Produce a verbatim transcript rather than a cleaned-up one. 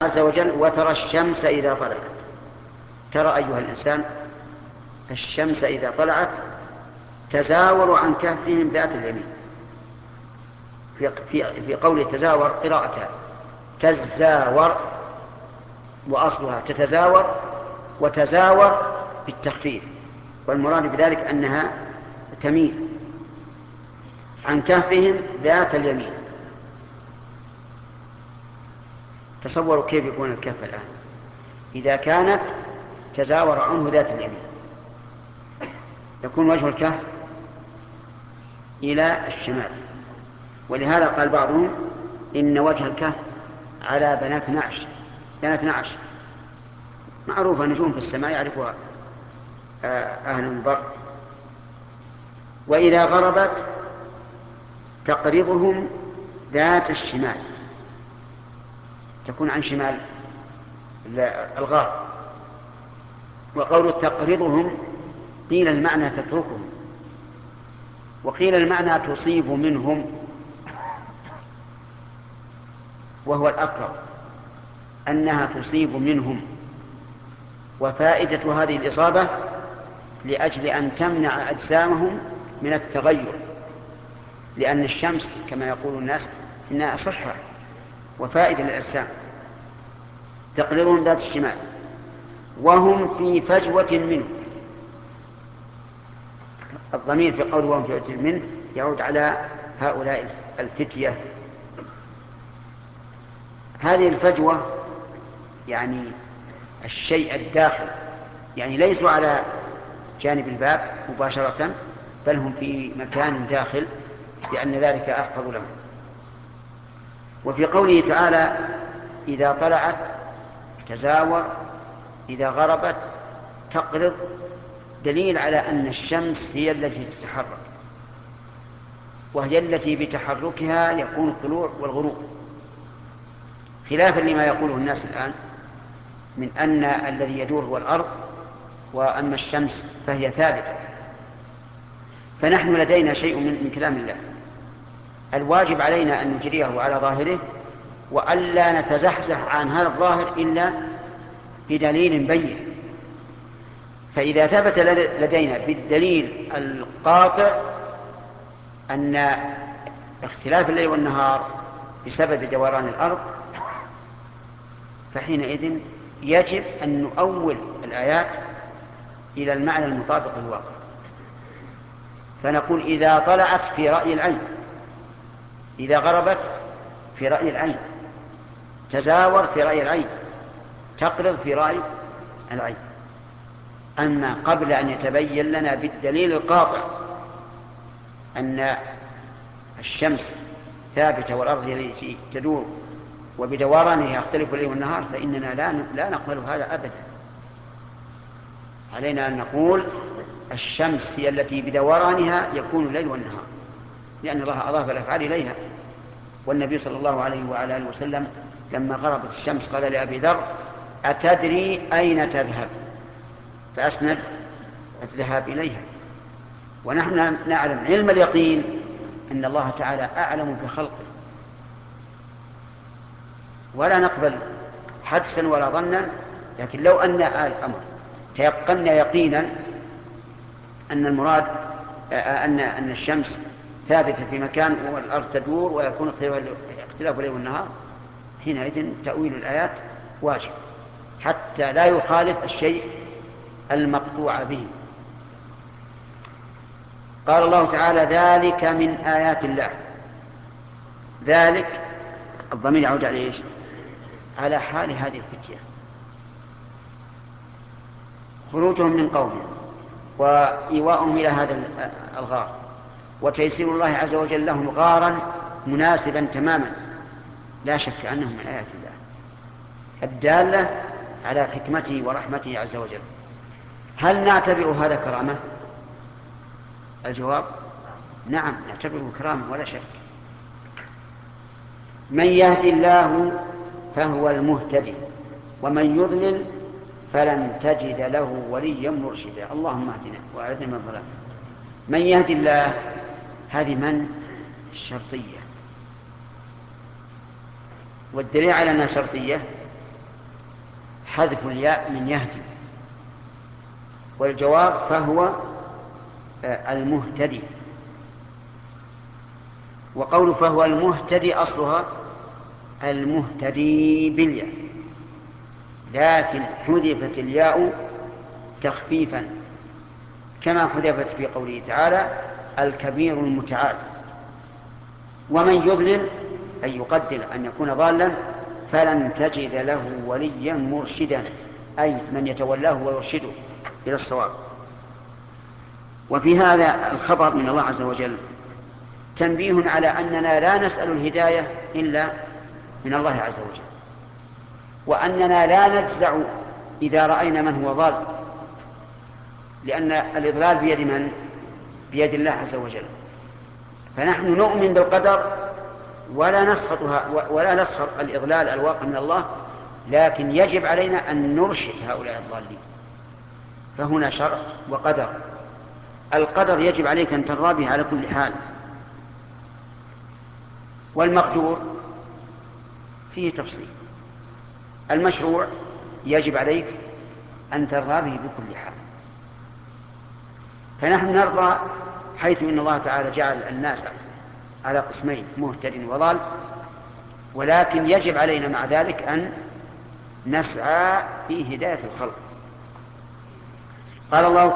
عز وجل: وترى الشمس إذا طلعت. ترى أيها الإنسان الشمس إذا طلعت تزاور عن كهفهم ذات اليمين. في, في, في قول تزاور قراءتها تزاور، وأصلها تتزاور، وتزاور بالتخفيف، والمراد بذلك أنها تميل عن كهفهم ذات اليمين. تصوروا كيف يكون الكهف الآن إذا كانت تزاور عنه ذات اليمين. يكون وجه الكهف إلى الشمال، ولهذا قال بعضهم إن وجه الكهف على بنات نعش. بنات نعش معروفة، نجوم في السماء يعرفها أهل البر. وإذا غربت تقرضهم ذات الشمال، تكون عن شمال الغار. وقول تقرضهم قيل المعنى تتركهم، وقيل المعنى تصيب منهم، وهو الأقرب أنها تصيب منهم. وفائدة هذه الإصابة لأجل أن تمنع أجسامهم من التغير، لأن الشمس كما يقول الناس إنها صحة وفائدة للأجسام. تقرضهم ذات الشمال وهم في فجوة منه. الضمير في قول وهم في فجوة منه يعود على هؤلاء الفتية. هذه الفجوة يعني الشيء الداخل، يعني ليسوا على جانب الباب مباشرة، بل هم في مكان داخل، لأن ذلك أحفظ لهم. وفي قوله تعالى إذا طلعت تزاور، إذا غربت تقرض، دليل على أن الشمس هي التي تتحرك، وهي التي بتحركها يكون الطلوع والغروب، خلافا لما يقوله الناس الآن من أن الذي يدور هو الأرض، وأما الشمس فهي ثابتة. فنحن لدينا شيء من كلام الله، الواجب علينا أن نجريه على ظاهره، وألا نتزحزح عن هذا الظاهر إلا بدليل بين. فإذا ثبت لدينا بالدليل القاطع أن اختلاف الليل والنهار بسبب دوران الأرض، فحينئذ يجب أن نؤول الآيات إلى المعنى المطابق للواقع. فنقول إذا طلعت في رأي العين، إذا غربت في رأي العين، تزاور في رأي العين، تقرض في رأي العين. أما قبل أن يتبين لنا بالدليل القاطع أن الشمس ثابتة والأرض هي التي تدور وبدورانها يختلف الليل والنهار، فإننا لا لا نقبل هذا أبدا. علينا أن نقول الشمس هي التي بدورانها يكون الليل والنهار، لأن الله أضاف الأفعال إليها. والنبي صلى الله عليه وعلى آله وسلم لما غربت الشمس قال لأبي ذر أتدري أين تذهب؟ فأسند الذهاب إليها. ونحن نعلم علم اليقين أن الله تعالى أعلم بخلقه، ولا نقبل حدسا ولا ظنا. لكن لو أن الأمر تيقنا يقينا أن المراد أن أن الشمس ثابتة في مكان والأرض تدور ويكون اختلاف الليل والنهار، حينئذ تأويل الآيات واجب حتى لا يخالف الشيء المقطوع به. قال الله تعالى ذلك من آيات الله. ذلك الضمير يعود على ايش؟ على حال هذه الفتية، خروجهم من قومهم وإيواءهم إلى هذا الغار، وتيسير الله عز وجل لهم غارا مناسبا تماما، لا شك أنه من آيات الله الدالة على حكمته ورحمته عز وجل. هل نعتبر هذا كرامة؟ الجواب نعم، نعتبره كرامة ولا شك. من يهدي الله فهو المهتدي، ومن يضلل فلن تجد له وليا مرشدا. اللهم اهدنا واعذنا من الضلال. من يهدي الله، هذه من شرطية، والدليل على أنها شرطية حذف الياء من يهدي، والجواب فهو المهتدي. وقول فهو المهتدي أصلها المهتدي بالياء، لكن حذفت الياء تخفيفا، كما حذفت في قوله تعالى الكبير المتعال. ومن يضلل أي يقدر أن يكون ضالا فلن تجد له وليا مرشدا، أي من يتولاه ويرشده إلى الصواب. وفي هذا الخبر من الله عز وجل تنبيه على أننا لا نسأل الهداية إلا من الله عز وجل، وأننا لا نجزع إذا رأينا من هو ضال، لأن الإضلال بيد من؟ بيد الله عز وجل. فنحن نؤمن بالقدر ولا نسخطها ولا نسخط الإضلال الواقع من الله، لكن يجب علينا أن نرشد هؤلاء الضالين. فهنا شرع وقدر. القدر يجب عليك أن ترضى به على كل حال، والمقدور فيه تفصيل. المشروع يجب عليك أن ترضى به بكل حال. فنحن نرضى حيث إن الله تعالى جعل الناس على قسمين مهتد وضال، ولكن يجب علينا مع ذلك أن نسعى في هداية الخلق. قال الله